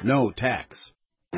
no tax.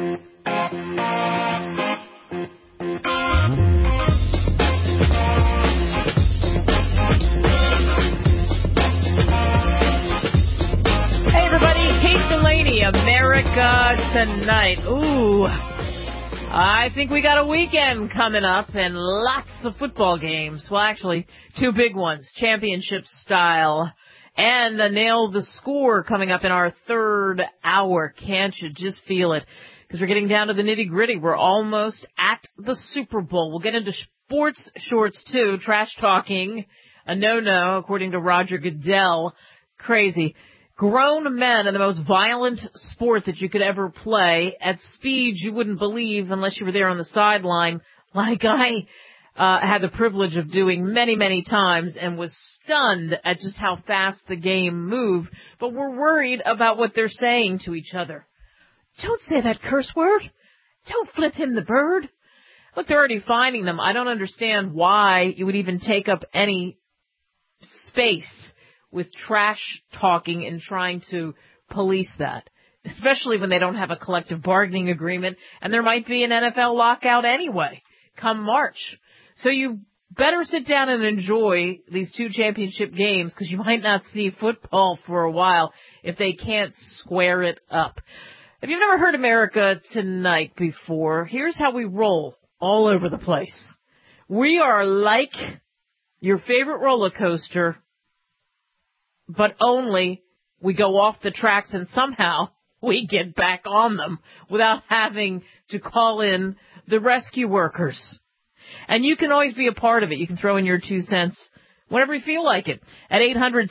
America Tonight. Ooh, I think we got a weekend coming up and lots of football games. Well, actually, two big ones, championship style, and a Nail the Score coming up in our third hour. Can't you just feel it? Because we're getting down to the nitty-gritty. We're almost at the Super Bowl. We'll get into sports shorts, too. Trash talking, a no-no, according to Roger Goodell. Crazy. Grown men in the most violent sport that you could ever play at speeds you wouldn't believe unless you were there on the sideline, like I had the privilege of doing many, many times and was stunned at just how fast the game moved. But we're worried about what they're saying to each other. Don't say that curse word. Don't flip him the bird. Look, they're already finding them. I don't understand why you would even take up any space with trash talking and trying to police that, especially when they don't have a collective bargaining agreement, and there might be an NFL lockout anyway come March. So you better sit down and enjoy these two championship games, because you might not see football for a while if they can't square it up. If you've never heard America Tonight before, here's how we roll all over the place. We are like your favorite roller coaster, but only we go off the tracks and somehow we get back on them without having to call in the rescue workers. And you can always be a part of it. You can throw in your 2 cents whenever you feel like it at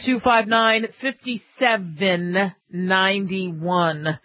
800-259-5791.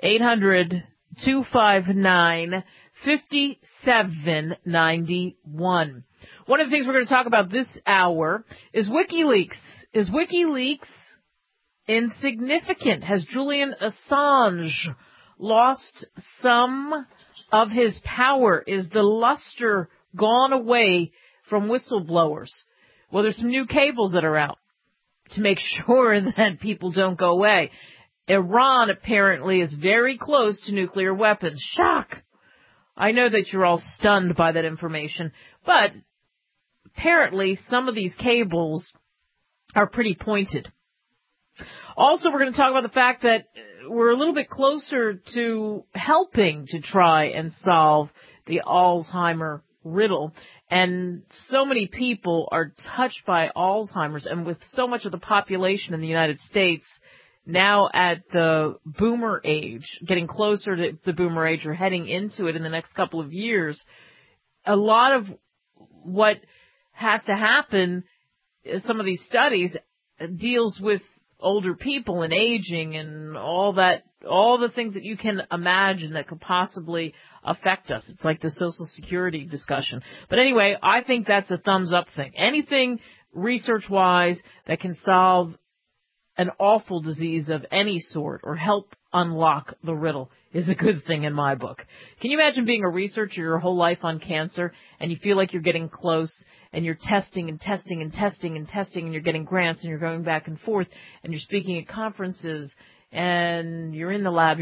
800-259-5791. One of the things we're going to talk about this hour is WikiLeaks. Is WikiLeaks insignificant? Has Julian Assange lost some of his power? Is the luster gone away from whistleblowers? Well, there's some new cables that are out to make sure that people don't go away. Iran apparently is very close to nuclear weapons. Shock! I know that you're all stunned by that information, but apparently some of these cables are pretty pointed. Also, we're going to talk about the fact that we're a little bit closer to helping to try and solve the Alzheimer riddle. And so many people are touched by Alzheimer's, and with so much of the population in the United States now at the boomer age, getting closer to the boomer age or heading into it in the next couple of years, a lot of what has to happen, some of these studies, deals with older people and aging and all that, all the things that you can imagine that could possibly affect us. It's like the Social Security discussion. But anyway, I think that's a thumbs up thing. Anything research-wise that can solve an awful disease of any sort or help unlock the riddle is a good thing in my book. Can you imagine being a researcher your whole life on cancer and you feel like you're getting close and you're testing and testing and testing and testing and you're getting grants and you're going back and forth and you're speaking at conferences and you're in the lab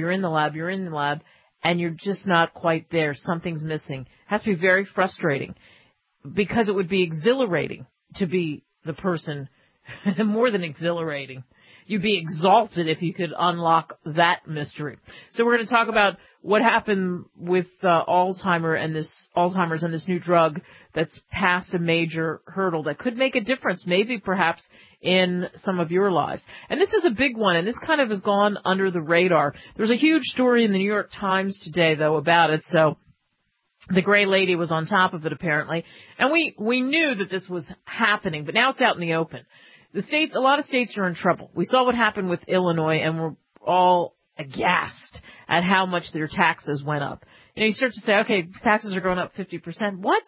and you're just not quite there. Something's missing. It has to be very frustrating because it would be exhilarating to be the person, more than exhilarating. You'd be exalted if you could unlock that mystery. So we're going to talk about what happened with Alzheimer's and this new drug that's passed a major hurdle that could make a difference, maybe perhaps in some of your lives. And this is a big one, and this kind of has gone under the radar. There's a huge story in the New York Times today, though, about it. So the gray lady was on top of it, apparently. And we knew that this was happening, but now it's out in the open. A lot of states are in trouble. We saw what happened with Illinois, and we're all aghast at how much their taxes went up. You start to say, okay, taxes are going up 50%. What?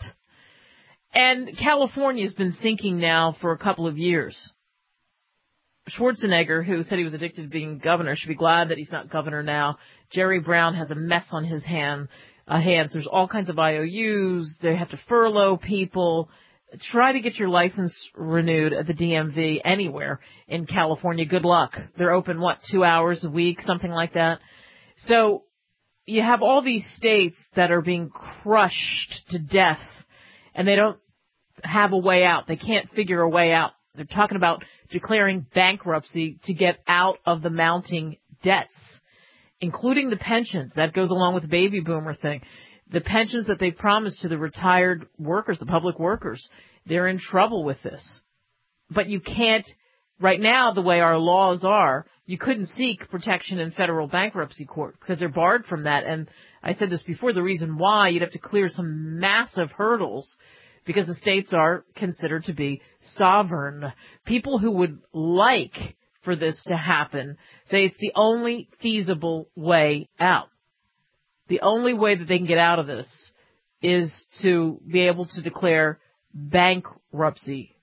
And California's been sinking now for a couple of years. Schwarzenegger, who said he was addicted to being governor, should be glad that he's not governor now. Jerry Brown has a mess on his hands. There's all kinds of IOUs. They have to furlough people. Try to get your license renewed at the DMV anywhere in California. Good luck. They're open, 2 hours a week, something like that. So you have all these states that are being crushed to death, and they don't have a way out. They can't figure a way out. They're talking about declaring bankruptcy to get out of the mounting debts, including the pensions. That goes along with the baby boomer thing. The pensions that they promised to the retired workers, the public workers, they're in trouble with this. But you can't, right now, the way our laws are, you couldn't seek protection in federal bankruptcy court because they're barred from that. And I said this before, the reason why, you'd have to clear some massive hurdles because the states are considered to be sovereign. People who would like for this to happen say it's the only feasible way out. The only way that they can get out of this is to be able to declare bankruptcy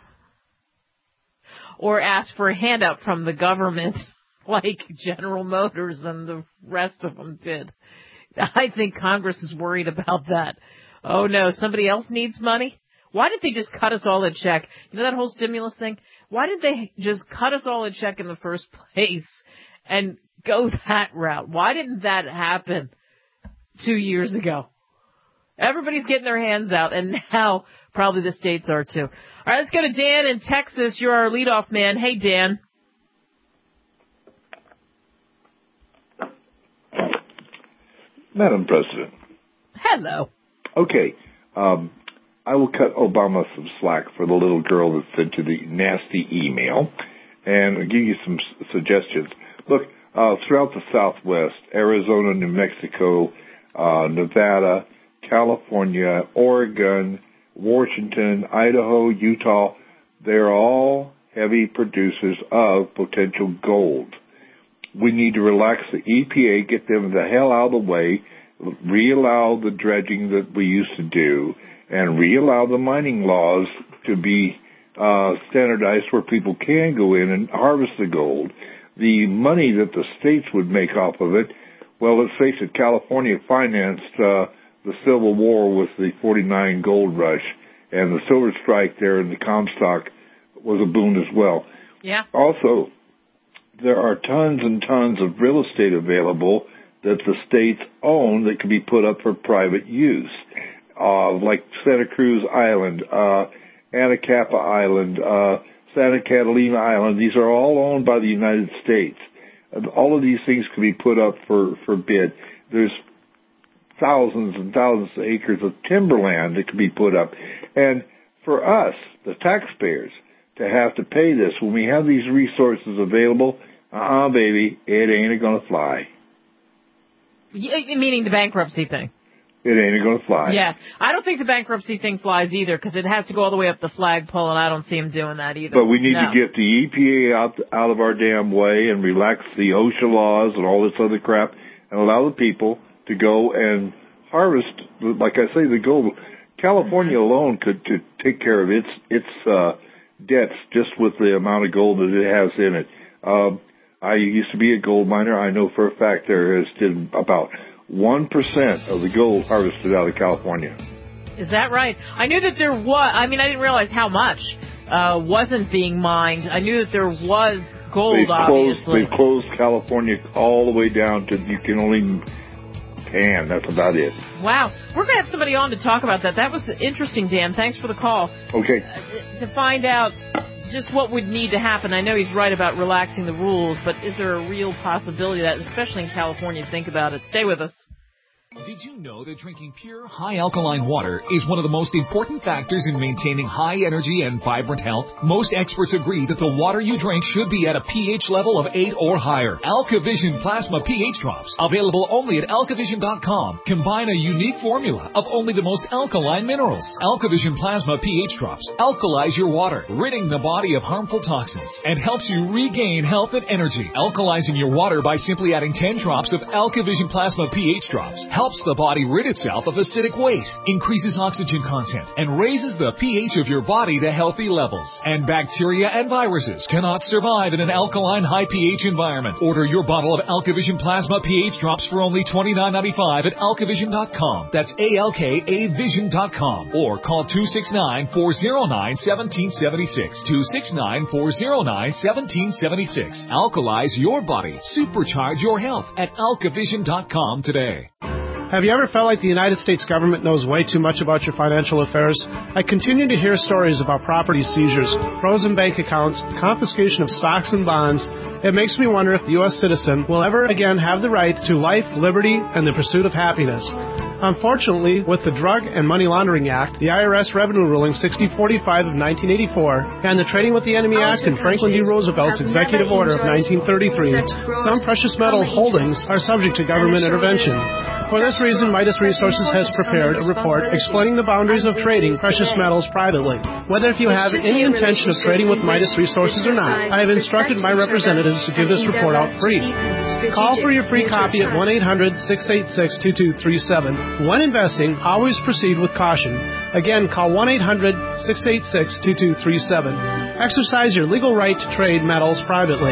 or ask for a handout from the government like General Motors and the rest of them did. I think Congress is worried about that. Oh, no, somebody else needs money? Why did they just cut us all a check? You know that whole stimulus thing? Why did they just cut us all a check in the first place and go that route? Why didn't that happen 2 years ago? Everybody's getting their hands out, and now probably the states are too. All right, let's go to Dan in Texas. You're our leadoff man. Hey, Dan. Madam President. Hello. Okay. I will cut Obama some slack for the little girl that sent you the nasty email and give you some suggestions. Look, throughout the Southwest, Arizona, New Mexico, Nevada, California, Oregon, Washington, Idaho, Utah, they're all heavy producers of potential gold. We need to relax the EPA, get them the hell out of the way, reallow the dredging that we used to do, and reallow the mining laws to be standardized where people can go in and harvest the gold. The money that the states would make off of it, well, let's face it, California financed the Civil War with the 49 gold rush, and the silver strike there in the Comstock was a boon as well. Yeah. Also, there are tons and tons of real estate available that the states own that can be put up for private use, like Santa Cruz Island, Anacapa Island, Santa Catalina Island. These are all owned by the United States. All of these things can be put up for bid. There's thousands and thousands of acres of timberland that can be put up. And for us, the taxpayers, to have to pay this when we have these resources available, baby, it ain't going to fly. Meaning the bankruptcy thing. It ain't going to fly. Yeah. I don't think the bankruptcy thing flies either because it has to go all the way up the flagpole, and I don't see him doing that either. But we need to get the EPA out of our damn way and relax the OSHA laws and all this other crap and allow the people to go and harvest, like I say, the gold. California alone could take care of its debts just with the amount of gold that it has in it. I used to be a gold miner. I know for a fact there is about 1% of the gold harvested out of California. Is that right? I knew that there was, I didn't realize how much wasn't being mined. I knew that there was gold, obviously. They've closed California all the way down to you can only pan. That's about it. Wow. We're going to have somebody on to talk about that. That was interesting, Dan. Thanks for the call. Okay. To find out just what would need to happen. I know he's right about relaxing the rules, but is there a real possibility that, especially in California, think about it? Stay with us. Did you know that drinking pure, high-alkaline water is one of the most important factors in maintaining high energy and vibrant health? Most experts agree that the water you drink should be at a pH level of 8 or higher. AlkaVision Plasma pH Drops, available only at alkavision.com, combine a unique formula of only the most alkaline minerals. AlkaVision Plasma pH Drops alkalize your water, ridding the body of harmful toxins, and helps you regain health and energy. Alkalizing your water by simply adding 10 drops of AlkaVision Plasma pH Drops helps the body rid itself of acidic waste, increases oxygen content, and raises the pH of your body to healthy levels. And bacteria and viruses cannot survive in an alkaline high pH environment. Order your bottle of AlkaVision Plasma pH drops for only $29.95 at alkavision.com. That's ALKAvision.com. Or call 269-409-1776. 269-409-1776. Alkalize your body. Supercharge your health at alkavision.com today. Have you ever felt like the United States government knows way too much about your financial affairs? I continue to hear stories about property seizures, frozen bank accounts, confiscation of stocks and bonds. It makes me wonder if the U.S. citizen will ever again have the right to life, liberty, and the pursuit of happiness. Unfortunately, with the Drug and Money Laundering Act, the IRS Revenue Ruling 6045 of 1984, and the Trading with the Enemy Act and Franklin D. Roosevelt's Executive Order of 1933, some precious metal holdings are subject to government intervention. For this reason, Midas Resources has prepared a report explaining the boundaries of trading precious metals privately. Whether if you have any intention of trading with Midas Resources or not, I have instructed my representatives to give this report out free. Call for your free copy at 1-800-686-2237. When investing, always proceed with caution. Again, call 1-800-686-2237. Exercise your legal right to trade metals privately.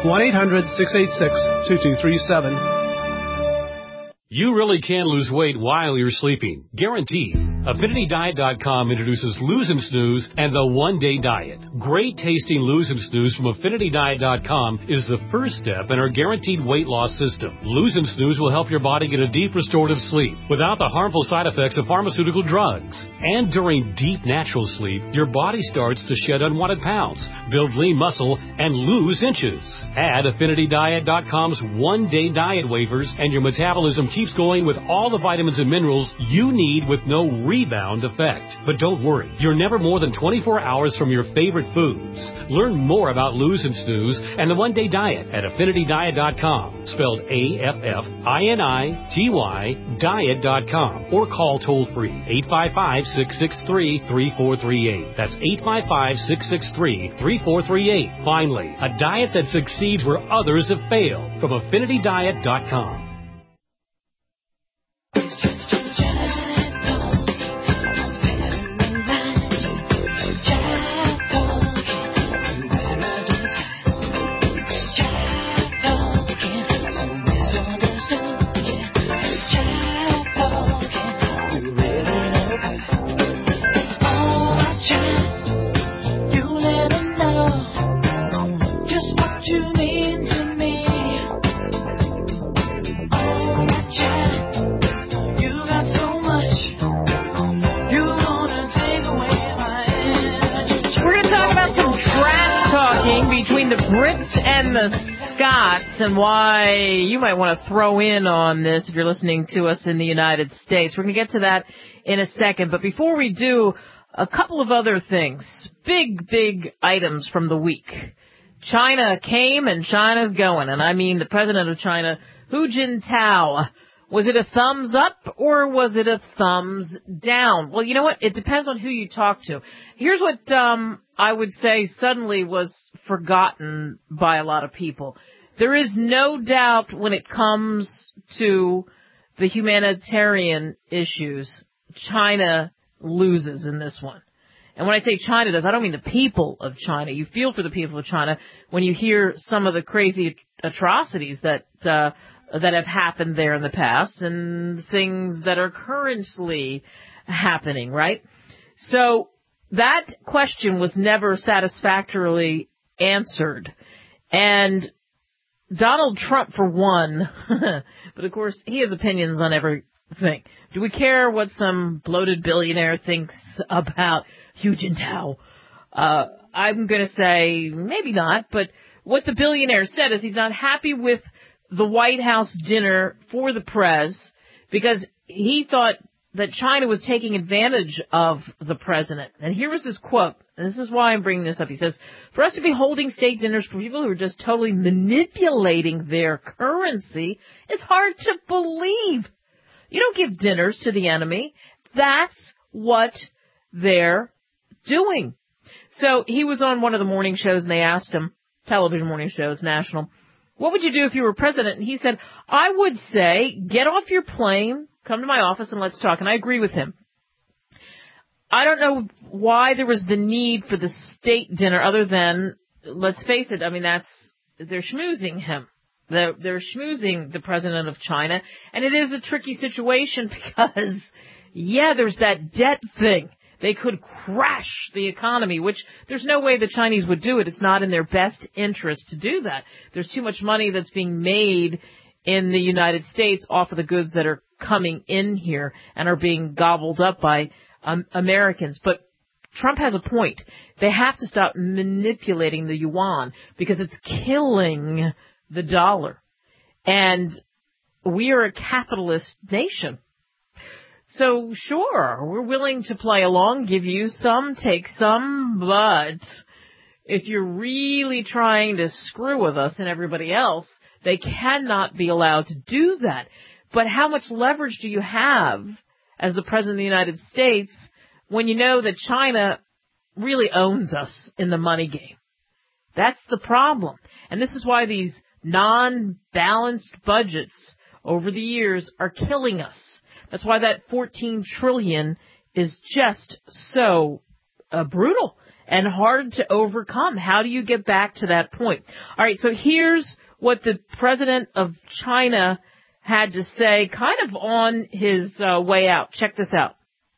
1-800-686-2237. You really can lose weight while you're sleeping. Guaranteed. AffinityDiet.com introduces Lose and Snooze and the One-Day Diet. Great tasting Lose and Snooze from AffinityDiet.com is the first step in our guaranteed weight loss system. Lose and Snooze will help your body get a deep restorative sleep without the harmful side effects of pharmaceutical drugs. And during deep natural sleep, your body starts to shed unwanted pounds, build lean muscle, and lose inches. Add AffinityDiet.com's One-Day Diet waivers and your metabolism keeps going with all the vitamins and minerals you need with no rebound effect. But don't worry, you're never more than 24 hours from your favorite foods. Learn more about Lose and Snooze and the One-Day Diet at AffinityDiet.com, spelled AFFINITY diet.com, or call toll-free 855-663-3438. That's 855-663-3438. Finally, a diet that succeeds where others have failed from AffinityDiet.com. Brits and the Scots, and why you might want to throw in on this if you're listening to us in the United States. We're going to get to that in a second, but before we do, a couple of other things. Big items from the week. China came and China's going, and I mean the president of China, Hu Jintao. Was it a thumbs up or was it a thumbs down? Well, you know what? It depends on who you talk to. Here's what I would say suddenly was forgotten by a lot of people. There is no doubt when it comes to the humanitarian issues, China loses in this one. And when I say China does, I don't mean the people of China. You feel for the people of China when you hear some of the crazy atrocities that have happened there in the past and things that are currently happening, right? So that question was never satisfactorily answered. And Donald Trump, for one, but of course he has opinions on everything. Do we care what some bloated billionaire thinks about Hu Jintao? I'm going to say maybe not, but what the billionaire said is he's not happy with the White House dinner for the press because he thought that China was taking advantage of the president. And here was his quote, and this is why I'm bringing this up. He says, "For us to be holding state dinners for people who are just totally manipulating their currency, it's hard to believe. You don't give dinners to the enemy. That's what they're doing." So he was on one of the morning shows, and they asked him, television morning shows, national, what would you do if you were president? And he said, I would say, get off your plane come to my office and let's talk. And I agree with him. I don't know why there was the need for the state dinner other than, let's face it, I mean, they're schmoozing him. They're schmoozing the president of China. And it is a tricky situation because, yeah, there's that debt thing. They could crash the economy, which there's no way the Chinese would do it. It's not in their best interest to do that. There's too much money that's being made in the United States off of the goods that are coming in here and are being gobbled up by Americans. But Trump has a point. They have to stop manipulating the yuan because it's killing the dollar. And we are a capitalist nation. So sure, we're willing to play along, give you some, take some, but if you're really trying to screw with us and everybody else, they cannot be allowed to do that. But how much leverage do you have as the President of the United States when you know that China really owns us in the money game? That's the problem. And this is why these non-balanced budgets over the years are killing us. That's why that $14 trillion is just so brutal and hard to overcome. How do you get back to that point? All right, so here's what the president of China had to say kind of on his way out. Check this out.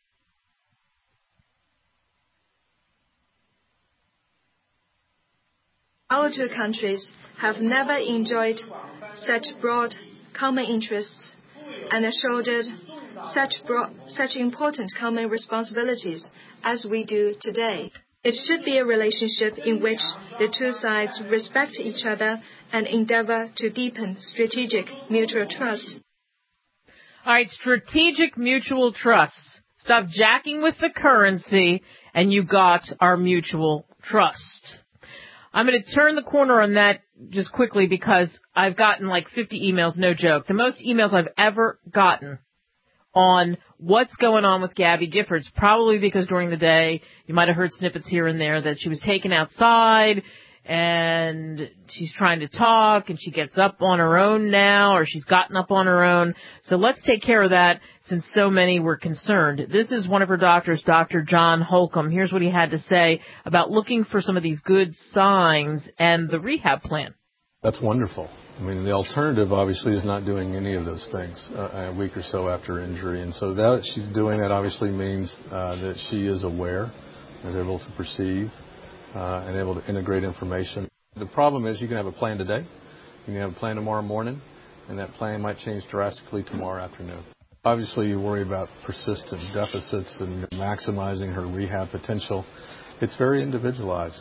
Our two countries have never enjoyed such broad common interests and shouldered such important common responsibilities as we do today. It should be a relationship in which the two sides respect each other and endeavor to deepen strategic mutual trust. All right, strategic mutual trust. Stop jacking with the currency, and you got our mutual trust. I'm going to turn the corner on that just quickly because I've gotten like 50 emails, no joke. The most emails I've ever gotten on what's going on with Gabby Giffords, probably because during the day you might have heard snippets here and there that she was taken outside and she's trying to talk and she gets up on her own now, or she's gotten up on her own. So let's take care of that since so many were concerned. This is one of her doctors, Dr. John Holcomb. Here's what he had to say about looking for some of these good signs and the rehab plan. That's wonderful. I mean, the alternative obviously is not doing any of those things a week or so after injury. And so that she's doing that obviously means that she is aware, is able to perceive, and able to integrate information. The problem is you can have a plan today, you can have a plan tomorrow morning, and that plan might change drastically tomorrow afternoon. Obviously, you worry about persistent deficits and maximizing her rehab potential. It's very individualized.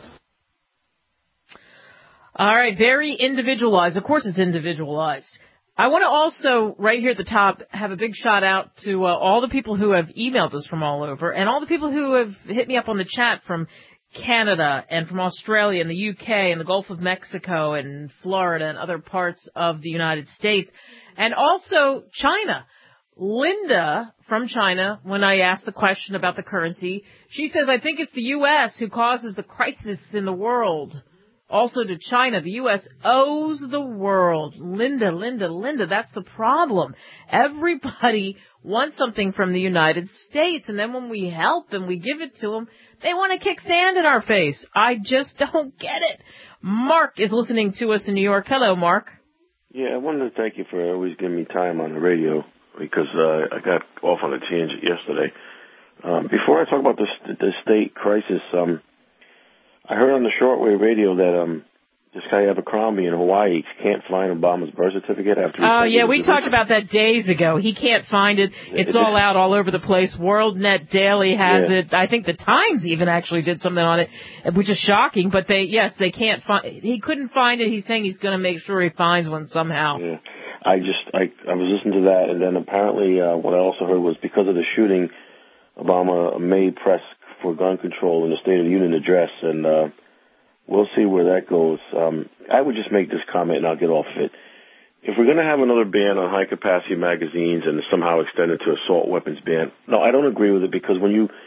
All right, very individualized. Of course it's individualized. I want to also, right here at the top, have a big shout out to all the people who have emailed us from all over and all the people who have hit me up on the chat from Canada and from Australia and the UK and the Gulf of Mexico and Florida and other parts of the United States. And also China. Linda from China, when I asked the question about the currency, she says, I think it's the U.S. who causes the crisis in the world. Also to China, the U.S. owes the world. Linda, that's the problem. Everybody wants something from the United States, and then when we help and we give it to them, they want to kick sand in our face. I just don't get it. Mark is listening to us in New York. Hello, Mark. Yeah, I wanted to thank you for always giving me time on the radio because I got off on a tangent yesterday. Before I talk about the state crisis, I heard on the shortwave radio that this guy Abercrombie in Hawaii can't find Obama's birth certificate after. Oh yeah, we talked about that days ago. He can't find it. It's all out all over the place. WorldNet Daily has it. I think the Times even actually did something on it, which is shocking. But they can't find. He couldn't find it. He's saying he's going to make sure he finds one somehow. Yeah, I was listening to that, and then apparently what I also heard was because of the shooting, Obama made press for gun control in the State of the Union address, and we'll see where that goes. I would just make this comment, and I'll get off of it. If we're going to have another ban on high-capacity magazines and somehow extend it to assault weapons ban, no, I don't agree with it because when you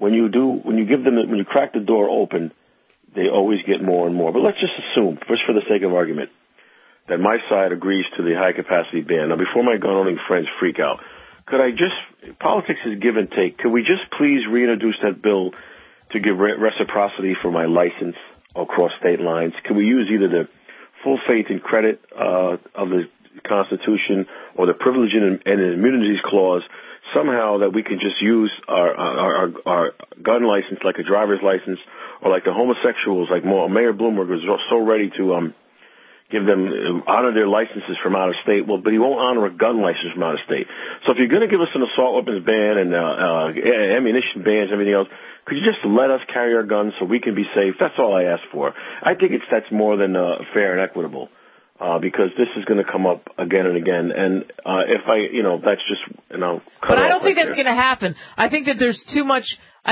crack the door open, they always get more and more. But let's just assume, just for the sake of argument, that my side agrees to the high-capacity ban. Now, before my gun-owning friends freak out, could I just, politics is give and take. Could we just please reintroduce that bill to give reciprocity for my license across state lines? Could we use either the full faith and credit of the Constitution or the privilege and immunities clause somehow that we can just use our gun license like a driver's license, or like the homosexuals, like Mayor Bloomberg was so ready to give them, honor their licenses from out of state. Well, but he won't honor a gun license from out of state. So if you're going to give us an assault weapons ban and ammunition bans and everything else, could you just let us carry our guns so we can be safe? That's all I ask for. I think that's more than fair and equitable. Because this is going to come up again and again, and that's just, But I don't think that's going to happen. I think that there's too much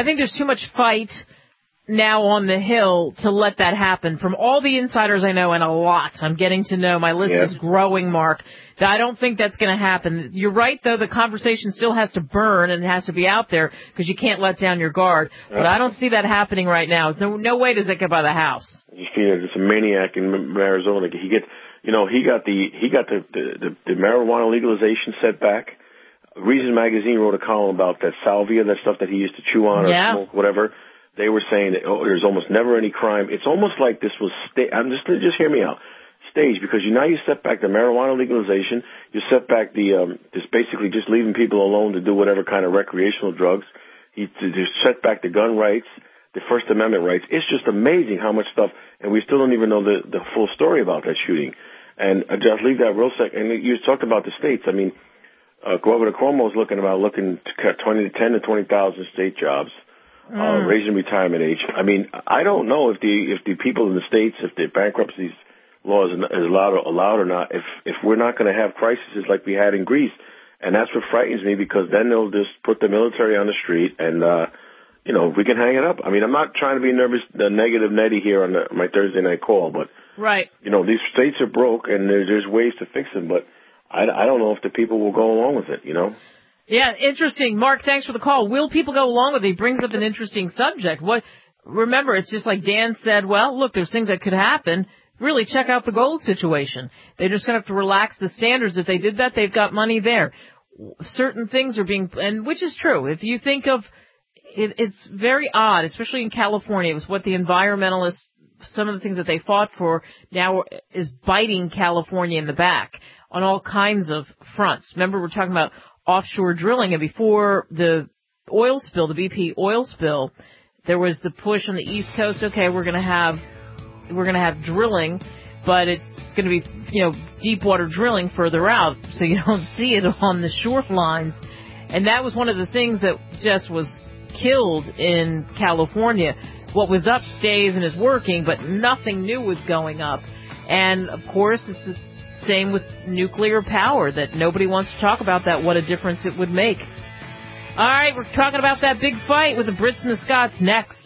fight now on the Hill to let that happen. From all the insiders I know, and a lot, I'm getting to know. My list is growing, Mark. That I don't think that's going to happen. You're right, though. The conversation still has to burn and it has to be out there because you can't let down your guard. But I don't see that happening right now. No way does it get by the House. You see, there's a maniac in Arizona. He got the marijuana legalization setback. Reason Magazine wrote a column about that salvia, that stuff that he used to chew on or smoke, whatever. They were saying that there's almost never any crime. It's almost like this was just hear me out. Staged, because you set back the marijuana legalization, you set back just basically just leaving people alone to do whatever kind of recreational drugs. You set back the gun rights, the First Amendment rights. It's just amazing how much stuff, and we still don't even know the full story about that shooting. And just leave that real second. And you talked about the states. I mean, Governor Cuomo is looking to cut 10 to 20,000 state jobs, raising retirement age. I mean, I don't know if the people in the states, if the bankruptcy law is allowed or not, if we're not going to have crises like we had in Greece. And that's what frightens me, because then they'll just put the military on the street and, we can hang it up. I mean, I'm not trying to be negative Nettie here on my Thursday night call, but right. These states are broke and there's ways to fix them, but I don't know if the people will go along with it, Yeah, interesting. Mark, thanks for the call. Will people go along with it? He brings up an interesting subject. Remember, it's just like Dan said, well, look, there's things that could happen. Really check out the gold situation. They're just going to have to relax the standards. If they did that, they've got money there. Certain things are and which is true. If you think of it, it's very odd, especially in California. It was what the environmentalists, some of the things that they fought for now is biting California in the back on all kinds of fronts. Remember, we're talking about offshore drilling, and before the oil spill, the BP oil spill, there was the push on the East Coast. Okay, we're going to have drilling, but it's going to be, deep water drilling further out, so you don't see it on the shorelines. And that was one of the things that just was killed in California. What was up stays and is working, but nothing new was going up. And of course, it's the same with nuclear power, that nobody wants to talk about that, what a difference it would make. All right, we're talking about that big fight with the Brits and the Scots next.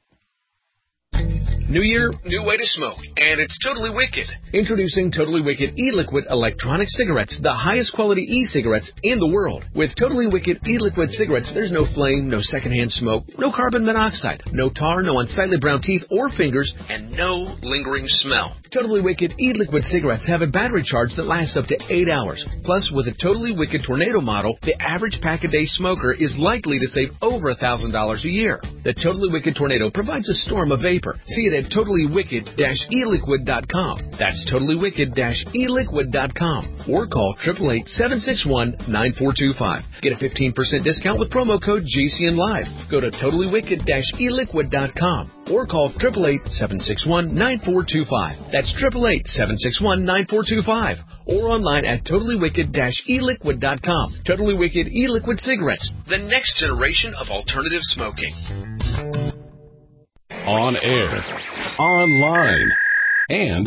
New year, new way to smoke, and it's totally wicked. Introducing Totally Wicked e-liquid electronic cigarettes, the highest quality e-cigarettes in the world. With Totally Wicked e-liquid cigarettes, there's no flame, no secondhand smoke, no carbon monoxide, no tar, no unsightly brown teeth or fingers, and no lingering smell. Totally Wicked e-liquid cigarettes have a battery charge that lasts up to 8 hours. Plus, with a Totally Wicked Tornado model, the average pack-a-day smoker is likely to save over $1,000 a year. The Totally Wicked Tornado provides a storm of vapor. See it at TotallyWicked-eLiquid.com. That's TotallyWicked-eLiquid.com. Or call 888-761-9425. Get a 15% discount with promo code GCNLive. Go to TotallyWicked-eLiquid.com. Or call 888-761-9425. That's 888-761-9425. Or online at TotallyWicked-eLiquid.com. Totally Wicked e-liquid cigarettes, the next generation of alternative smoking. On air, online, and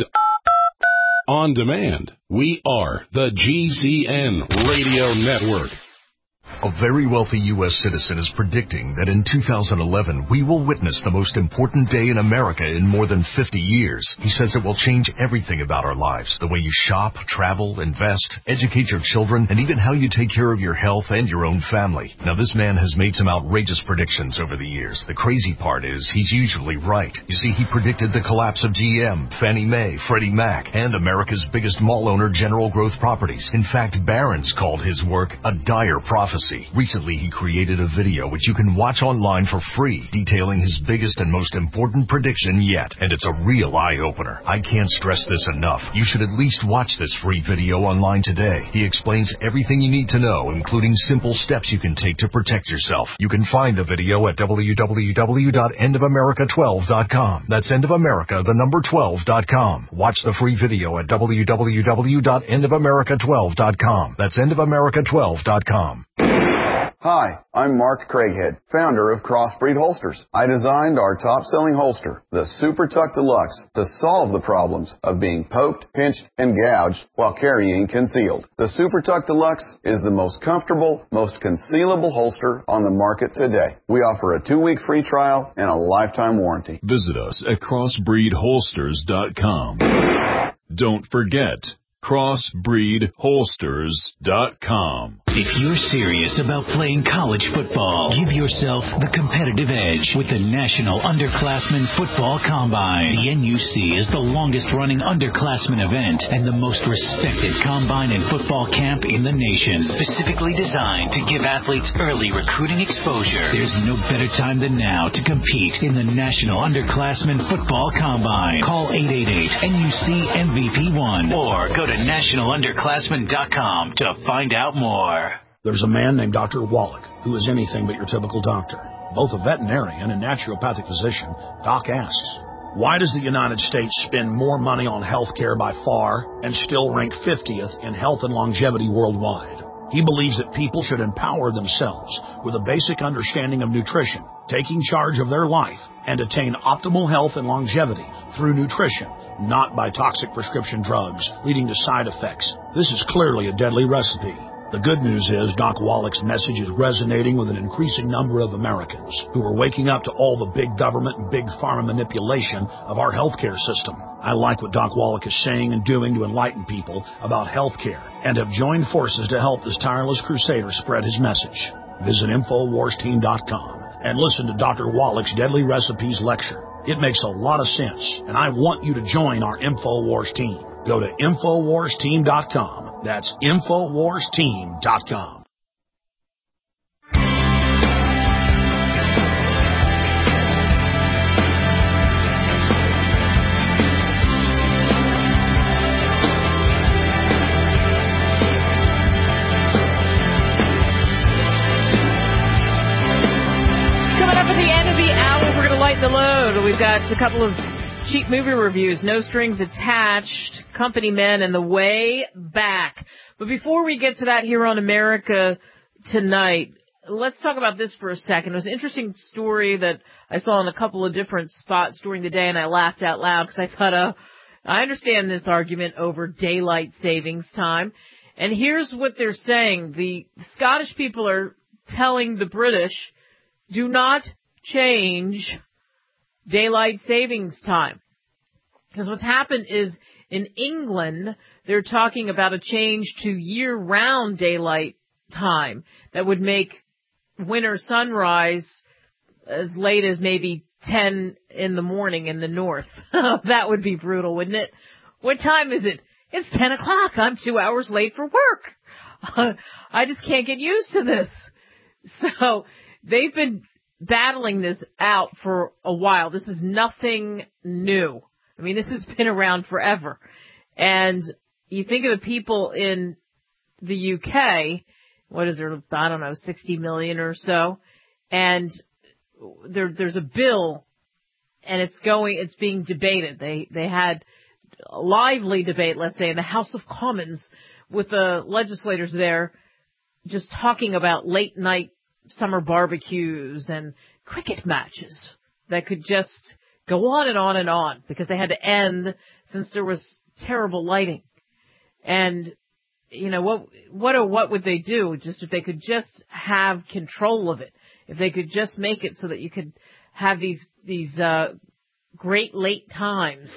on demand. We are the GCN Radio Network. A very wealthy U.S. citizen is predicting that in 2011, we will witness the most important day in America in more than 50 years. He says it will change everything about our lives, the way you shop, travel, invest, educate your children, and even how you take care of your health and your own family. Now, this man has made some outrageous predictions over the years. The crazy part is he's usually right. You see, he predicted the collapse of GM, Fannie Mae, Freddie Mac, and America's biggest mall owner, General Growth Properties. In fact, Barron's called his work a dire prophecy. Recently, he created a video which you can watch online for free, detailing his biggest and most important prediction yet. And it's a real eye-opener. I can't stress this enough. You should at least watch this free video online today. He explains everything you need to know, including simple steps you can take to protect yourself. You can find the video at www.endofamerica12.com. That's endofamerica12.com. Watch the free video at www.endofamerica12.com. That's endofamerica12.com. Hi, I'm Mark Craighead, founder of Crossbreed Holsters. I designed our top-selling holster, the Super Tuck Deluxe, to solve the problems of being poked, pinched, and gouged while carrying concealed. The Super Tuck Deluxe is the most comfortable, most concealable holster on the market today. We offer a 2-week free trial and a lifetime warranty. Visit us at crossbreedholsters.com. Don't forget, crossbreedholsters.com. If you're serious about playing college football, give yourself the competitive edge with the National Underclassmen Football Combine. The NUC is the longest-running underclassmen event and the most respected combine and football camp in the nation, specifically designed to give athletes early recruiting exposure. There's no better time than now to compete in the National Underclassmen Football Combine. Call 888-NUC-MVP1 or go to nationalunderclassmen.com to find out more. There's a man named Dr. Wallach who is anything but your typical doctor. Both a veterinarian and naturopathic physician, Doc asks, why does the United States spend more money on health care by far and still rank 50th in health and longevity worldwide? He believes that people should empower themselves with a basic understanding of nutrition, taking charge of their life, and attain optimal health and longevity through nutrition, not by toxic prescription drugs leading to side effects. This is clearly a deadly recipe. The good news is Doc Wallach's message is resonating with an increasing number of Americans who are waking up to all the big government and big pharma manipulation of our healthcare system. I like what Doc Wallach is saying and doing to enlighten people about healthcare and have joined forces to help this tireless crusader spread his message. Visit InfoWarsTeam.com and listen to Dr. Wallach's Deadly Recipes lecture. It makes a lot of sense, and I want you to join our InfoWars team. Go to InfoWarsTeam.com. That's InfoWarsTeam.com. Coming up at the end of the hour, we're going to lighten the load. We've got a couple of cheap movie reviews, No Strings Attached, Company Men, and The Way Back. But before we get to that here on America Tonight, let's talk about this for a second. It was an interesting story that I saw in a couple of different spots during the day, and I laughed out loud because I thought, I understand this argument over daylight savings time. And here's what they're saying. The Scottish people are telling the British, do not change daylight savings time. Because what's happened is in England, they're talking about a change to year-round daylight time that would make winter sunrise as late as maybe 10 in the morning in the north. That would be brutal, wouldn't it? What time is it? It's 10 o'clock. I'm 2 hours late for work. I just can't get used to this. So they've been battling this out for a while. This is nothing new. I mean, this has been around forever. And you think of the people in the UK, what is there, I don't know, 60 million or so, and there's a bill, and it's being debated. They had a lively debate, let's say, in the House of Commons with the legislators there just talking about late night summer barbecues and cricket matches that could just go on and on and on because they had to end since there was terrible lighting. And what would they do? Just if they could just have control of it, if they could just make it so that you could have these great late times.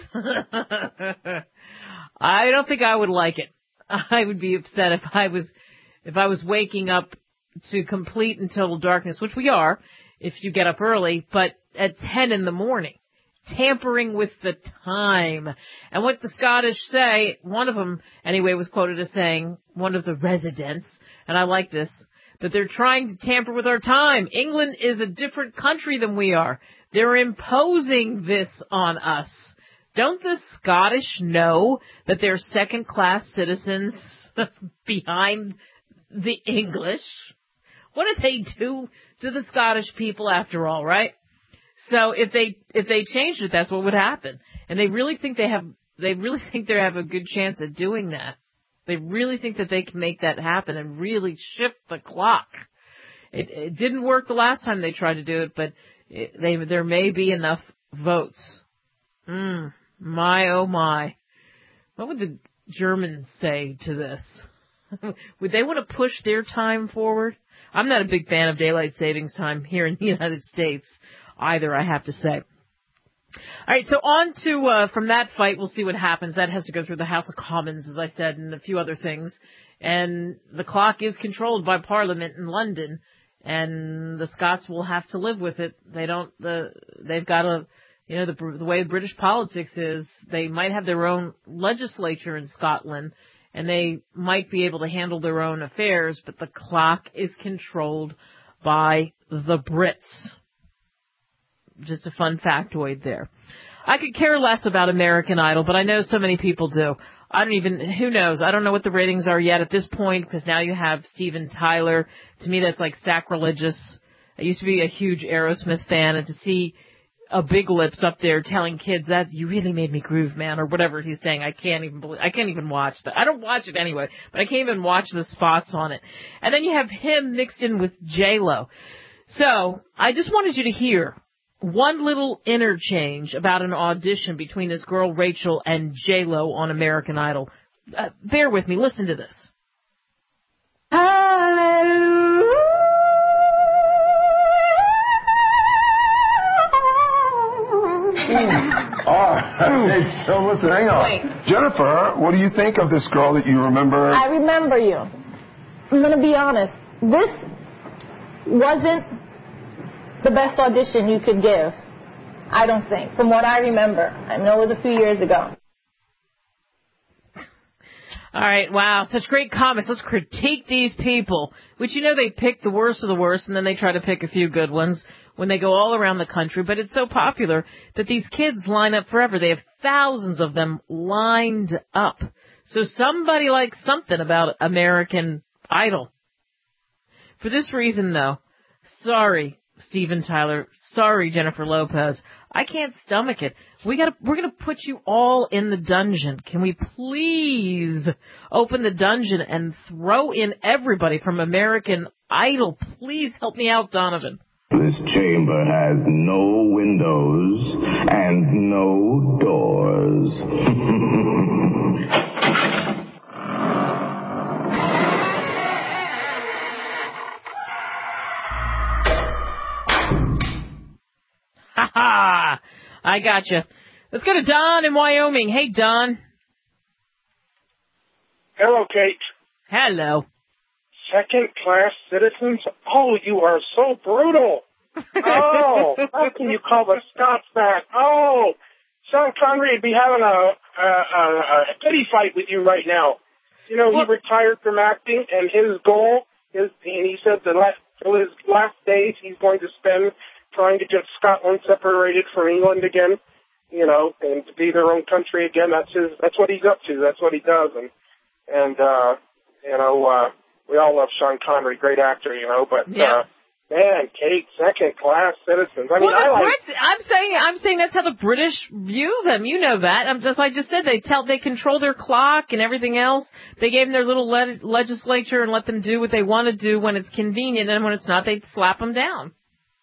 I don't think I would like it. I would be upset if I was waking up to complete and total darkness, which we are if you get up early, but at 10 in the morning, tampering with the time. And what the Scottish say, one of them anyway was quoted as saying, one of the residents, and I like this, that they're trying to tamper with our time. England is a different country than we are. They're imposing this on us. Don't the Scottish know that they're second-class citizens behind the English? What did they do to the Scottish people after all, right? So if they changed it, that's what would happen. And they really think they have a good chance at doing that. They really think that they can make that happen and really shift the clock. It didn't work the last time they tried to do it, but there may be enough votes. My, oh my. What would the Germans say to this? Would they want to push their time forward? I'm not a big fan of daylight savings time here in the United States either, I have to say. All right, so on to, from that fight, we'll see what happens. That has to go through the House of Commons, as I said, and a few other things. And the clock is controlled by Parliament in London, and the Scots will have to live with it. They've got to, the way British politics is, they might have their own legislature in Scotland, and they might be able to handle their own affairs, but the clock is controlled by the Brits. Just a fun factoid there. I could care less about American Idol, but I know so many people do. Who knows? I don't know what the ratings are yet at this point, because now you have Steven Tyler. To me, that's like sacrilegious. I used to be a huge Aerosmith fan, and to see a Big Lips up there telling kids that you really made me groove, man, or whatever he's saying. I can't even watch that. I don't watch it anyway, but I can't even watch the spots on it. And then you have him mixed in with J-Lo. So I just wanted you to hear one little interchange about an audition between this girl Rachel and J-Lo on American Idol. Bear with me. Listen to this. Hallelujah. So listen, hang on. Wait. Jennifer, what do you think of this girl that you remember? I remember you. I'm going to be honest. This wasn't the best audition you could give, I don't think, from what I remember. I know it was a few years ago. All right, wow, such great comments. Let's critique these people, which they pick the worst of the worst, and then they try to pick a few good ones when they go all around the country. But it's so popular that these kids line up forever. They have thousands of them lined up. So somebody likes something about American Idol. For this reason, though, sorry, Steven Tyler, sorry, Jennifer Lopez, I can't stomach it. We're gonna put you all in the dungeon. Can we please open the dungeon and throw in everybody from American Idol? Please help me out, Donovan. This chamber has no windows and no doors. Ha ha! I gotcha. Let's go to Don in Wyoming. Hey, Don. Hello, Kate. Hello. Second-class citizens? Oh, you are so brutal. Oh, how can you call the Scots that? Oh, Sean Connery would be having a pity fight with you right now. He retired from acting, and his goal is, and he said till his last days, he's going to spend trying to get Scotland separated from England again, and to be their own country again. That's what he's up to. That's what he does. And we all love Sean Connery, great actor, but, yeah. Man, Kate, second-class citizens. I mean, I'm saying that's how the British view them. You know that. As I just said, they control their clock and everything else. They gave them their little legislature and let them do what they want to do when it's convenient, and when it's not, they slap them down.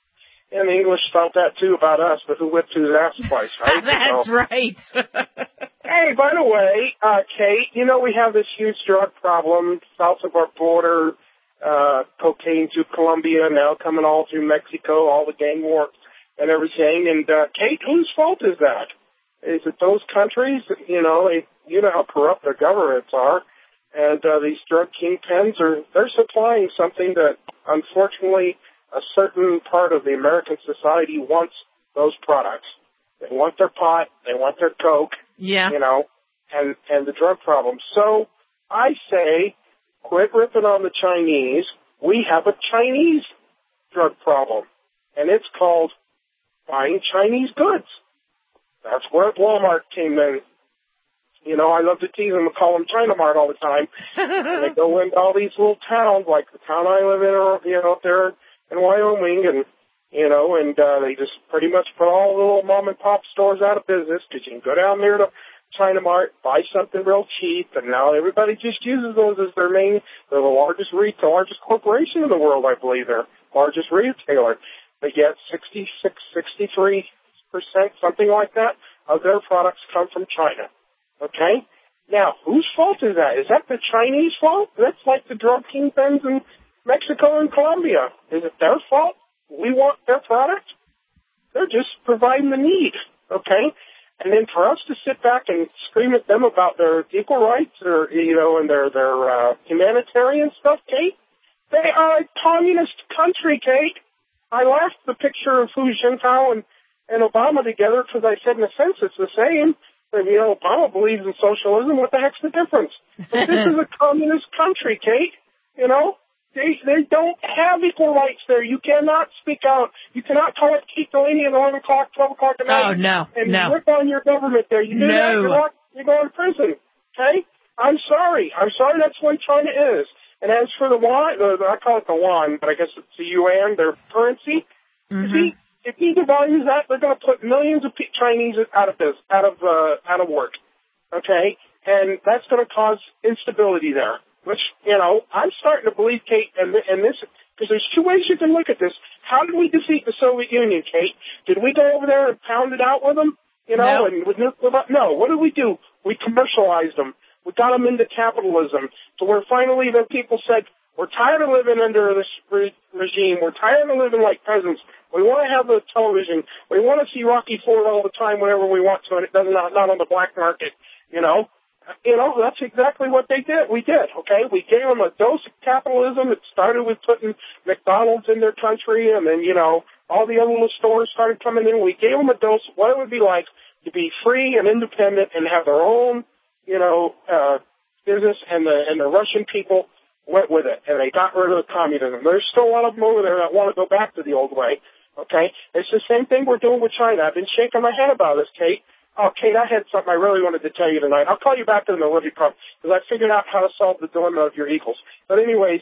And the English felt that too about us, but who whipped whose ass twice, right? That's right. Hey, by the way, Kate, you know we have this huge drug problem south of our border, cocaine through Colombia, now coming all through Mexico, all the gang war and everything. And, Kate, whose fault is that? Is it those countries? You know how corrupt their governments are. And these drug kingpins, they're supplying something that, unfortunately, a certain part of the American society wants those products. They want their pot, they want their coke, and the drug problem. So I say, quit ripping on the Chinese. We have a Chinese drug problem, and it's called buying Chinese goods. That's where Walmart came in. You know, I love to tease them and call them China Mart all the time. And they go into all these little towns, like the town I live in, or, up there in Wyoming, and they just pretty much put all the little mom and pop stores out of business, because you can go down there to China Mart, buy something real cheap, and now everybody just uses those as their main. They're the largest corporation in the world, I believe. They're largest retailer. But yet 63%, something like that, of their products come from China. Okay? Now, whose fault is that? Is that the Chinese fault? That's like the drug kingpins in Mexico and Colombia. Is it their fault? We want their product? They're just providing the need. Okay? And then for us to sit back and scream at them about their equal rights or, and their humanitarian stuff, Kate, they are a communist country, Kate. I laughed at the picture of Hu Jintao and Obama together because I said, in a sense, it's the same. But, Obama believes in socialism. What the heck's the difference? But this is a communist country, Kate. They don't have equal rights there. You cannot speak out. You cannot call it Keith Delaney at 11 o'clock, 12 o'clock at night. And rip on your government there. You do that, you're going to prison. Okay? I'm sorry. That's the way China is. And as for the yuan, I call it the yuan, but I guess it's the yuan, their currency. Mm-hmm. If he devalues that, they're going to put millions of Chinese out of work. Okay? And that's going to cause instability there. Which, I'm starting to believe, Kate, and this, because there's two ways you can look at this. How did we defeat the Soviet Union, Kate? Did we go over there and pound it out with them? No. And with nuclear? No. What did we do? We commercialized them. We got them into capitalism. To where finally the people said, we're tired of living under this regime. We're tired of living like peasants. We want to have the television. We want to see Rocky Ford all the time whenever we want to, and it doesn't not on the black market, that's exactly what they did. We did, okay? We gave them a dose of capitalism. It started with putting McDonald's in their country, and then, all the other little stores started coming in. We gave them a dose of what it would be like to be free and independent and have their own, business, and the Russian people went with it, and they got rid of the communism. There's still a lot of them over there that want to go back to the old way, okay? It's the same thing we're doing with China. I've been shaking my head about this, Kate. Oh, Kate, I had something I really wanted to tell you tonight. I'll call you back in the Olympic Cup because I figured out how to solve the dilemma of your Eagles. But anyways,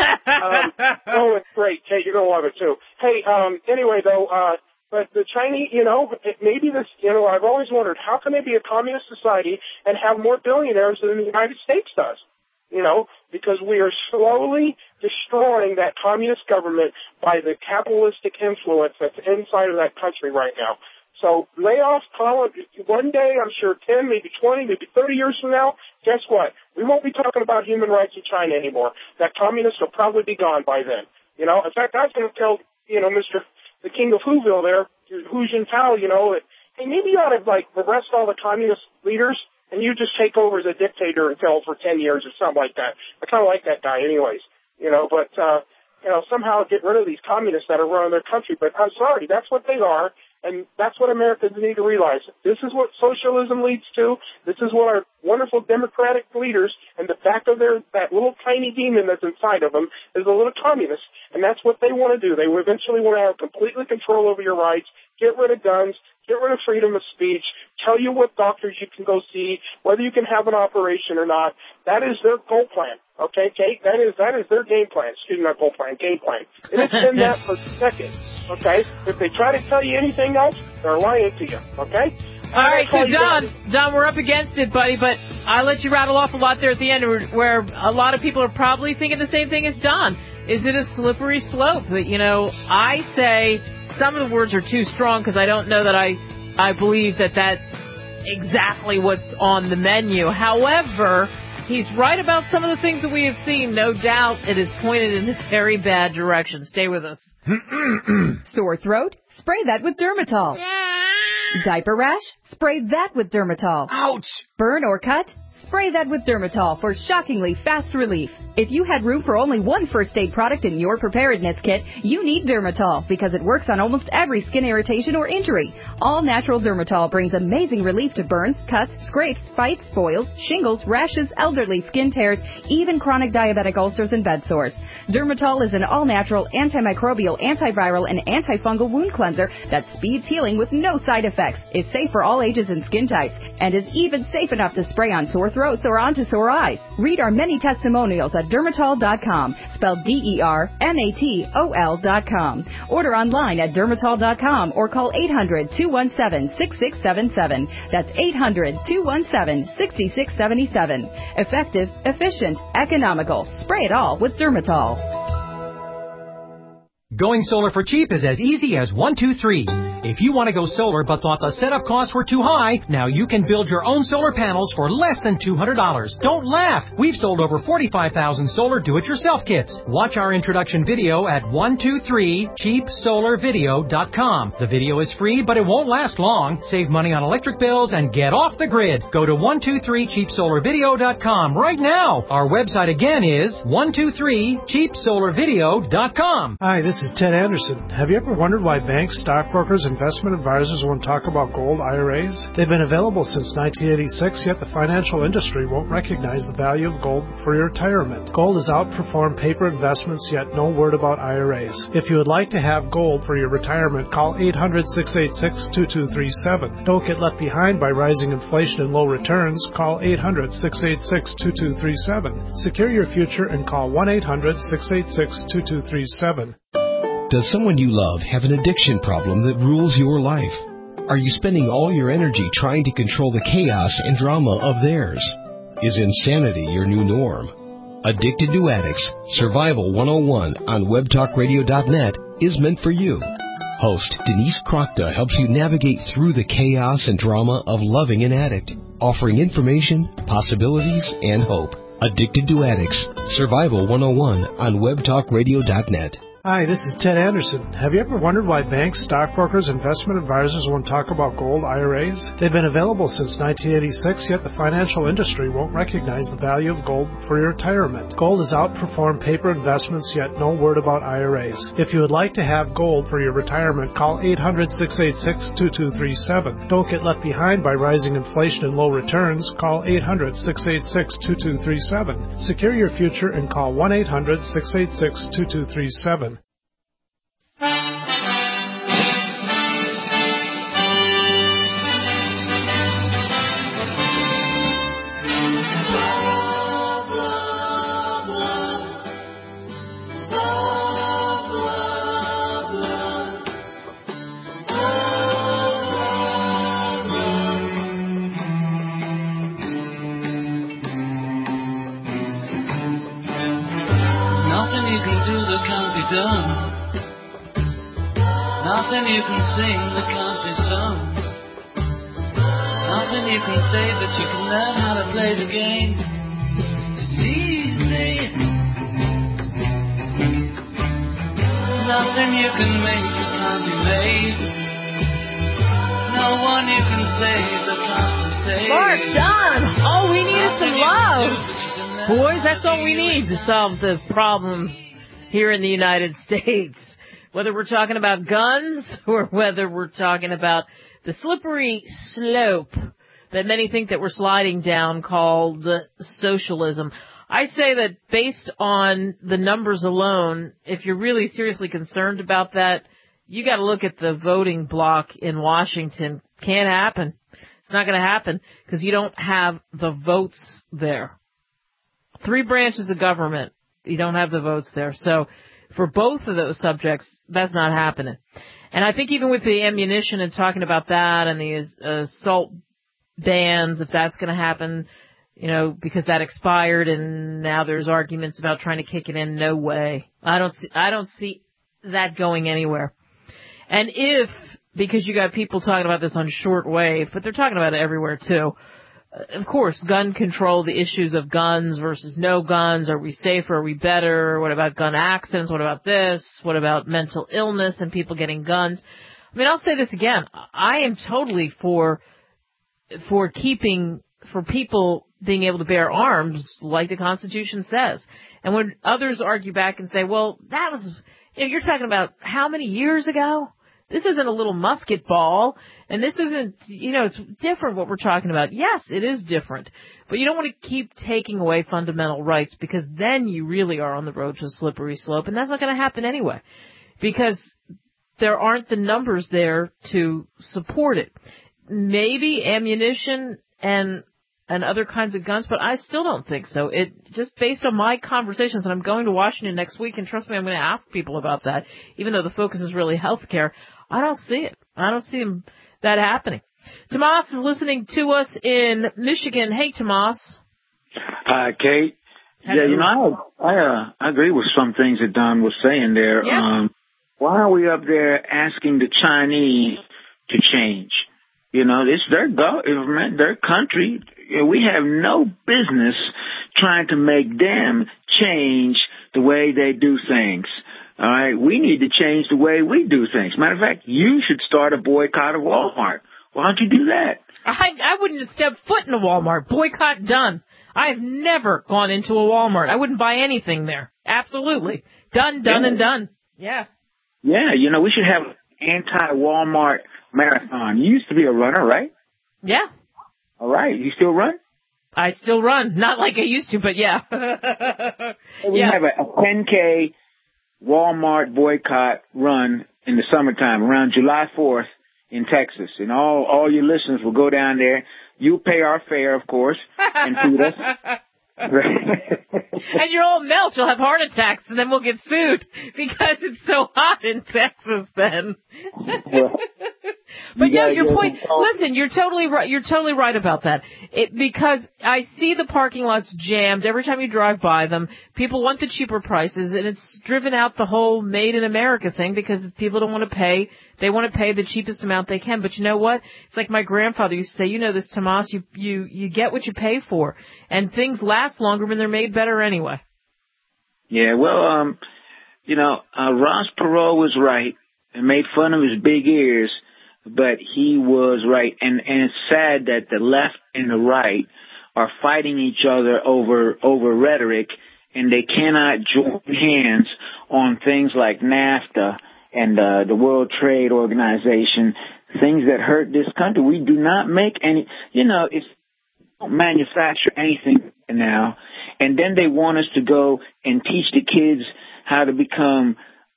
it's great, Kate. You're going to love it too. Hey, anyway, though, but the Chinese, maybe this, I've always wondered, how can they be a communist society and have more billionaires than the United States does? Because we are slowly destroying that communist government by the capitalistic influence that's inside of that country right now. So lay off one day, I'm sure 10, maybe 20, maybe 30 years from now, guess what? We won't be talking about human rights in China anymore. That communists will probably be gone by then. In fact, I was going to tell, the king of Whoville there, Hu Jintao, that, hey, maybe you ought to, arrest all the communist leaders and you just take over as a dictator until for 10 years or something like that. I kind of like that guy anyways, but somehow get rid of these communists that are running their country. But I'm sorry, that's what they are. And that's what Americans need to realize. This is what socialism leads to. This is what our wonderful democratic leaders, and the back of that little tiny demon that's inside of them is a little communist. And that's what they want to do. They eventually want to have completely control over your rights, get rid of guns, get rid of freedom of speech, tell you what doctors you can go see, whether you can have an operation or not. That is their goal plan. Okay, Kate? That is their game plan. Excuse me, not goal plan, game plan. And it's been that for decades. Okay? If they try to tell you anything else, they're lying to you. Okay? All right, so Don, we're up against it, buddy, but I let you rattle off a lot there at the end where a lot of people are probably thinking the same thing as Don. Is it a slippery slope? But, I say some of the words are too strong because I don't know that I believe that that's exactly what's on the menu. However, he's right about some of the things that we have seen. No doubt it is pointed in a very bad direction. Stay with us. Sore throat? Spray that with Dermatol. Diaper rash? Spray that with Dermatol. Ouch! Burn or cut? Spray that with Dermatol for shockingly fast relief. If you had room for only one first aid product in your preparedness kit, you need Dermatol because it works on almost every skin irritation or injury. All natural Dermatol brings amazing relief to burns, cuts, scrapes, bites, boils, shingles, rashes, elderly skin tears, even chronic diabetic ulcers and bed sores. Dermatol is an all-natural, antimicrobial, antiviral, and antifungal wound cleanser that speeds healing with no side effects, is safe for all ages and skin types, and is even safe enough to spray on sore throats or onto sore eyes. Read our many testimonials at Dermatol.com, spelled DERMATOL.com. Order online at Dermatol.com or call 800-217-6677. That's 800-217-6677. Effective, efficient, economical. Spray it all with Dermatol. Going solar for cheap is as easy as 1, 2, 3. If you want to go solar but thought the setup costs were too high, now you can build your own solar panels for less than $200. Don't laugh! We've sold over 45,000 solar do-it-yourself kits. Watch our introduction video at 123cheapsolarvideo.com. The video is free, but it won't last long. Save money on electric bills and get off the grid. Go to 123cheapsolarvideo.com right now. Our website again is 123cheapsolarvideo.com. Hi, this is Ted Anderson. Have you ever wondered why banks, stockbrokers, investment advisors won't talk about gold IRAs? They've been available since 1986, yet the financial industry won't recognize the value of gold for your retirement. Gold has outperformed paper investments, yet no word about IRAs. If you would like to have gold for your retirement, call 800-686-2237. Don't get left behind by rising inflation and low returns. Call 800-686-2237. Secure your future and call 1-800-686-2237. Does someone you love have an addiction problem that rules your life? Are you spending all your energy trying to control the chaos and drama of theirs? Is insanity your new norm? Addicted to Addicts, Survival 101 on webtalkradio.net is meant for you. Host Denise Krokta helps you navigate through the chaos and drama of loving an addict, offering information, possibilities, and hope. Addicted to Addicts, Survival 101 on webtalkradio.net. Hi, this is Ted Anderson. Have you ever wondered why banks, stockbrokers, investment advisors won't talk about gold IRAs? They've been available since 1986, yet the financial industry won't recognize the value of gold for your retirement. Gold has outperformed paper investments, yet no word about IRAs. If you would like to have gold for your retirement, call 800-686-2237. Don't get left behind by rising inflation and low returns. Call 800-686-2237. Secure your future and call 1-800-686-2237. Nothing you can sing that can't be sung. Nothing you can say, but you can learn how to play the game. It's easy. Nothing you can make that can't be made. No one you can save that can't be saved. Mark, Don, all we need is some love. Boys, that's all we need to solve the problems here in the United States. Whether we're talking about guns or whether we're talking about the slippery slope that many think that we're sliding down called socialism. I say that based on the numbers alone, if you're really seriously concerned about that, you got to look at the voting bloc in Washington. Can't happen. It's not going to happen because you don't have the votes there. 3 branches of government, you don't have the votes there. So for both of those subjects, that's not happening. And I think even with the ammunition and talking about that and the assault bans, if that's going to happen, you know, because that expired and now there's arguments about trying to kick it in, no way. I don't see that going anywhere. And because you got people talking about this on shortwave, but they're talking about it everywhere too. Of course, gun control, the issues of guns versus no guns. Are we safer? Are we better? What about gun accidents? What about this? What about mental illness and people getting guns? I mean, I'll say this again. I am totally for people being able to bear arms like the Constitution says. And when others argue back and say, well, that was, you're talking about how many years ago? This isn't a little musket ball, and this isn't, it's different what we're talking about. Yes, it is different, but you don't want to keep taking away fundamental rights, because then you really are on the road to a slippery slope, and that's not going to happen anyway, because there aren't the numbers there to support it. Maybe ammunition and other kinds of guns, but I still don't think so. It just based on my conversations, and I'm going to Washington next week, and trust me, I'm going to ask people about that, even though the focus is really healthcare. I don't see it. I don't see that happening. Tomas is listening to us in Michigan. Hey, Tomas. Hi, Kate. Yeah, I agree with some things that Don was saying there. Yeah. Why are we up there asking the Chinese to change? It's their government, their country. We have no business trying to make them change the way they do things. All right, we need to change the way we do things. Matter of fact, you should start a boycott of Walmart. Why don't you do that? I wouldn't have stepped foot in a Walmart. Boycott done. I have never gone into a Walmart. I wouldn't buy anything there. Absolutely. Done, and done. Yeah. Yeah, we should have an anti-Walmart marathon. You used to be a runner, right? Yeah. All right. You still run? I still run. Not like I used to, but yeah. We have a 10K Walmart boycott run in the summertime around July 4th in Texas. And all your listeners will go down there. You pay our fare, of course, and feed us. And you'll all melt. You'll have heart attacks, and then we'll get sued because it's so hot in Texas then. But yeah, your point. Listen, you're totally right. You're totally right about that. Because I see the parking lots jammed every time you drive by them. People want the cheaper prices, and it's driven out the whole Made in America thing because people don't want to pay. They want to pay the cheapest amount they can. But you know what? It's like my grandfather used to say. You know this, Tomas. You get what you pay for, and things last longer when they're made better anyway. Yeah. Well, Ross Perot was right and made fun of his big ears. But he was right, and it's sad that the left and the right are fighting each other over rhetoric, and they cannot join hands on things like NAFTA and the World Trade Organization, things that hurt this country. We do not make any, it's don't manufacture anything now, and then they want us to go and teach the kids how to become,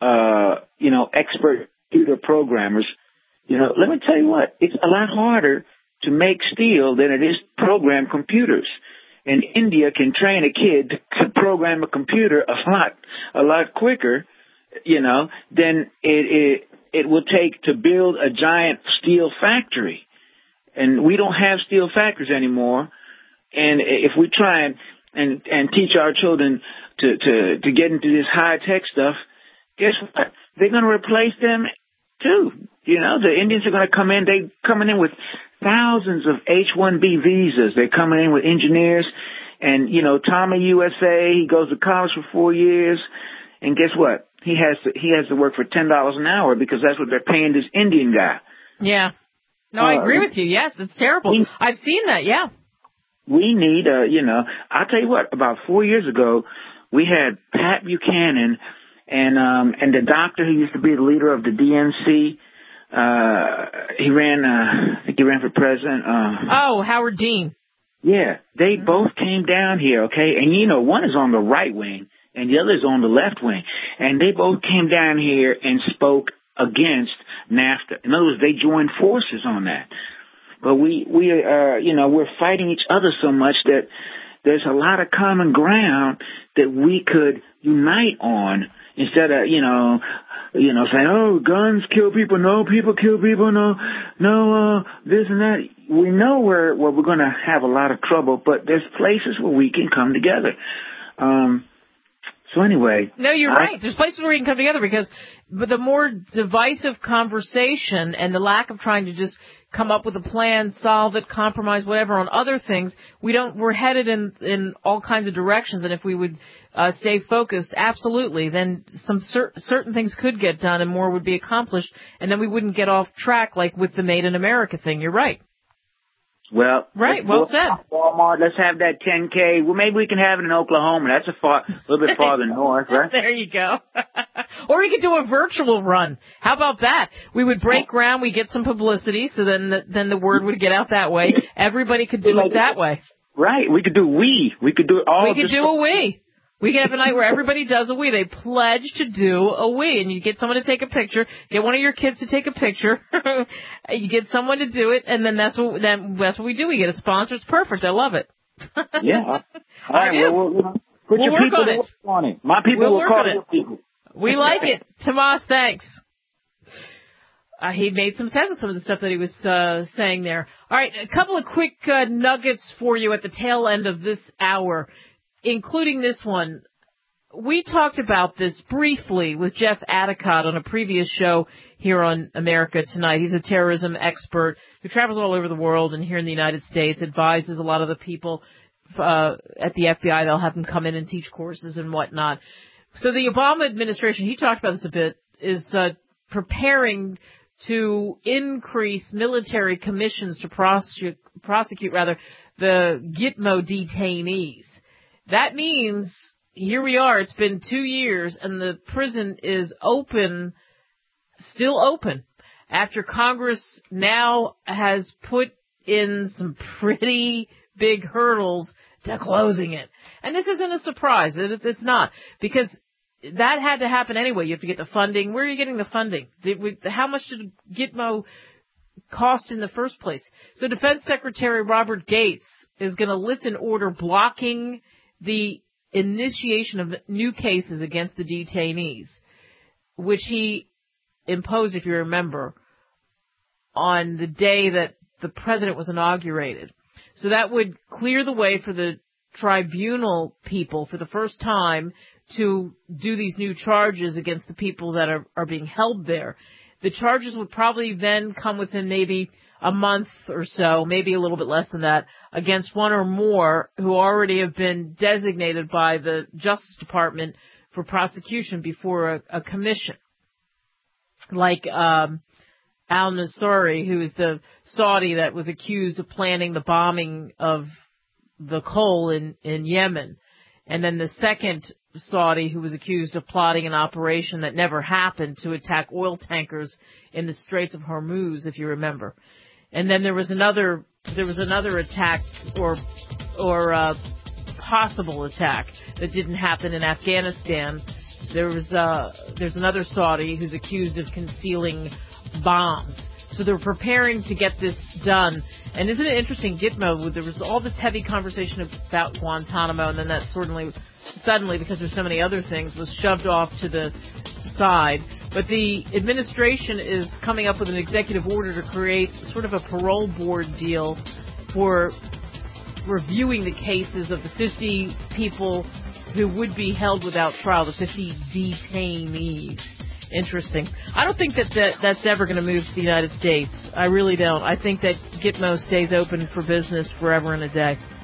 expert computer programmers. Let me tell you what, it's a lot harder to make steel than it is to program computers. And India can train a kid to program a computer a lot quicker, than it will take to build a giant steel factory. And we don't have steel factories anymore. And if we try and teach our children to get into this high tech stuff, guess what? They're going to replace them too. The Indians are going to come in. They're coming in with thousands of H-1B visas. They're coming in with engineers. And, Tommy USA, he goes to college for 4 years. And guess what? He has to work for $10 an hour because that's what they're paying this Indian guy. Yeah. No, I agree with you. Yes, it's terrible. I've seen that, yeah. We need, I'll tell you what, about 4 years ago, we had Pat Buchanan and the doctor who used to be the leader of the DNC. He ran, I think he ran for president. Howard Dean. Yeah, they both came down here, okay? And one is on the right wing and the other is on the left wing. And they both came down here and spoke against NAFTA. In other words, they joined forces on that. But we're fighting each other so much that there's a lot of common ground that we could unite on instead of, saying, oh, guns kill people, no, people kill people, no, this and that. We know where we're going to have a lot of trouble, but there's places where we can come together. So anyway. No, you're right. There's places where you can come together because the more divisive conversation and the lack of trying to just come up with a plan, solve it, compromise, whatever on other things, we're headed in all kinds of directions. And if we would stay focused, absolutely, then some certain things could get done and more would be accomplished. And then we wouldn't get off track like with the Made in America thing. You're right. Well, right. Well said. Walmart, let's have that 10K. Well, maybe we can have it in Oklahoma. That's a little bit farther north, right? There you go. Or we could do a virtual run. How about that? We would break ground. We get some publicity, so then the word would get out that way. Everybody could do it that way. Right. We could do We could do it all. We could do a We. We could have a night where everybody does a We. They pledge to do a We, and you get someone to take a picture. Get one of your kids to take a picture. You get someone to do it, and then that's what we do. We get a sponsor. It's perfect. I love it. Yeah. All right. We'll put your people to work on it. My people will call your people. We like it. Tomas, thanks. He made some sense of some of the stuff that he was saying there. All right, a couple of quick nuggets for you at the tail end of this hour, including this one. We talked about this briefly with Jeff Adicott on a previous show here on America Tonight. He's a terrorism expert who travels all over the world and here in the United States, advises a lot of the people at the FBI. They'll have them come in and teach courses and whatnot. So the Obama administration, he talked about this a bit, is preparing to increase military commissions to prosecute the Gitmo detainees. That means, here we are, it's been 2 years, and the prison is still open, after Congress now has put in some pretty big hurdles to closing it. And this isn't a surprise. It's not, because that had to happen anyway. You have to get the funding. Where are you getting the funding? How much did Gitmo cost in the first place? So Defense Secretary Robert Gates is going to lift an order blocking the initiation of new cases against the detainees, which he imposed, if you remember, on the day that the president was inaugurated. So that would clear the way for the tribunal people for the first time to do these new charges against the people that are being held there. The charges would probably then come within maybe a month or so, maybe a little bit less than that, against one or more who already have been designated by the Justice Department for prosecution before a commission. Like al-Nusayri, who is the Saudi that was accused of planning the bombing of the coal in Yemen. And then the second Saudi who was accused of plotting an operation that never happened to attack oil tankers in the Straits of Hormuz, if you remember. And then there was another attack or possible attack that didn't happen in Afghanistan. There's another Saudi who's accused of concealing bombs. So they're preparing to get this done. And isn't it interesting, Gitmo, there was all this heavy conversation about Guantanamo, and then that suddenly, because there's so many other things, was shoved off to the side. But the administration is coming up with an executive order to create sort of a parole board deal for reviewing the cases of the 50 people who would be held without trial, the 50 detainees. Interesting. I don't think that's ever going to move to the United States. I really don't. I think that Gitmo stays open for business forever and a day.